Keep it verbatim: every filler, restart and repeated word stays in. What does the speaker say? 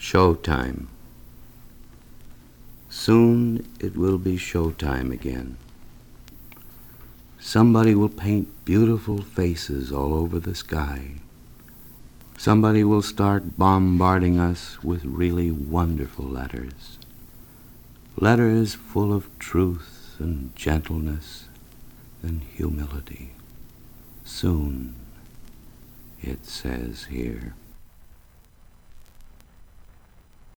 Showtime. Soon it will be showtime again. Somebody will paint beautiful faces all over the sky. Somebody will start bombarding us with really wonderful letters. Letters full of truth and gentleness and humility. Soon, it says here.